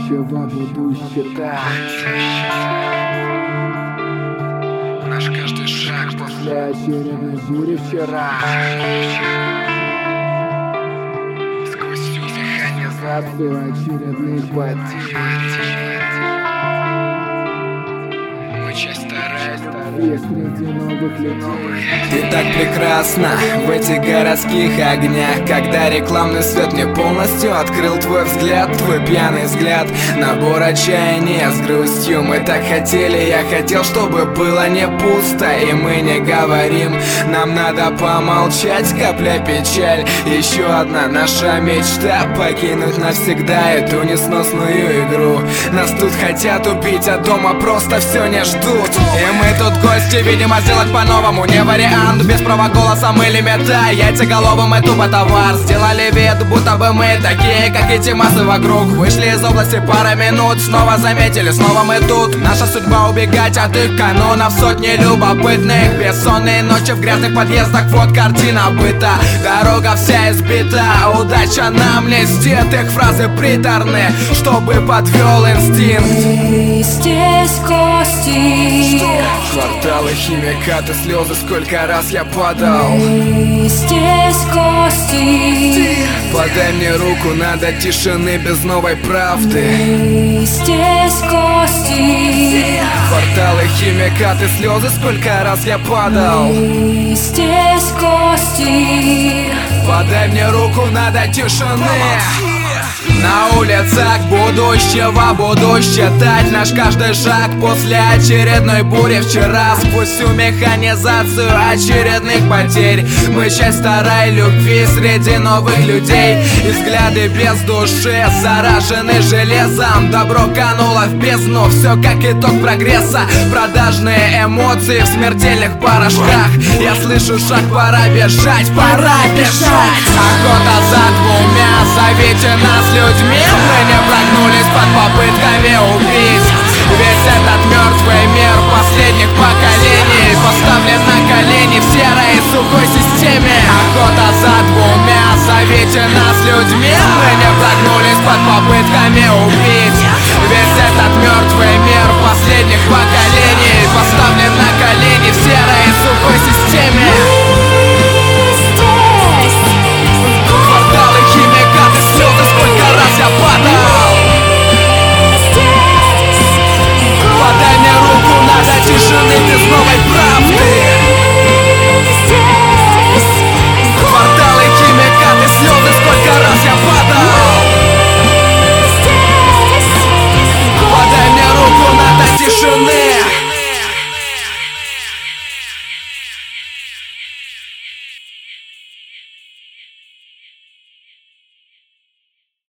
будущего буду считать наш каждый шаг после очередной бури вчера. Сквозь всю механизацию очередных потерь. мы часть вторая. И среди новых людей. Ты так прекрасна в этих городских огнях, когда рекламный свет мне полностью открыл твой взгляд, твой пьяный взгляд. Набор отчаяния с грустью. Мы так хотели, я хотел, чтобы было не пусто. И мы не говорим, нам надо помолчать. Капля печаль, еще одна наша мечта — покинуть навсегда эту несносную игру. Нас тут хотят убить, а дома просто все не ждут. И мы тут гости, видимо, сделать по-новому не вариант. Без права голоса мы лимита, яйцеголовым мы тупо товар. Сделали вид, будто бы мы такие, как эти массы вокруг. Вышли из области пара минут, снова заметили, снова мы тут. Наша судьба убегать от их канонов, сотни любопытных. Бессонные ночи в грязных подъездах, вот картина быта. Дорога вся избита, удача нам льстит. Их фразы приторны, чтобы подвел инстинкт. Ты здесь кости, Кварталы, химикаты, слезы, сколько раз я падал. ты здесь кости, Подай мне руку, надо тишины без новой правды. ты здесь кости, Кварталы, химикаты, слезы, сколько раз я падал. ты здесь кости. Подай мне руку, надо тишины. На улицах будущего буду считать наш каждый шаг после очередной бури вчера. Сквозь всю механизацию очередных потерь мы часть второй любви среди новых людей. И взгляды без души заражены железом. Добро кануло в бездну, все как итог прогресса. Продажные эмоции в смертельных порошках. Я слышу шаг, пора бежать, пора бежать. Охота за двумя, зовите нас людьми. Мы не прогнулись под попытками убить. Весь этот мертвый мир последних поколений поставлен на колени в серой сухой системе. Охота за двумя, зовите нас